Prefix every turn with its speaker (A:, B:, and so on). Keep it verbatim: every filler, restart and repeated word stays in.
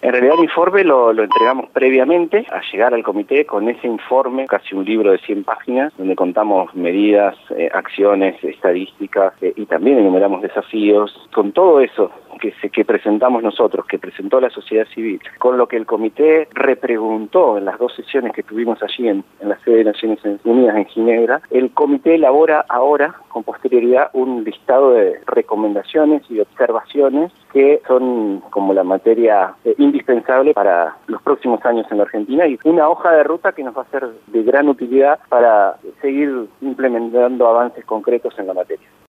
A: En realidad el informe lo, lo entregamos previamente a llegar al comité con ese informe, casi un libro de cien páginas, donde contamos medidas, eh, acciones, estadísticas eh, y también enumeramos desafíos. Con todo eso que, se, que presentamos nosotros, que presentó la sociedad civil, con lo que el comité repreguntó en las dos sesiones que tuvimos allí en, en la sede de Naciones Unidas en Ginebra, el comité elabora ahora, con posterioridad, un listado de recomendaciones y observaciones que son como la materia eh, indispensable para los próximos años en la Argentina y una hoja de ruta que nos va a ser de gran utilidad para seguir implementando avances concretos en la materia.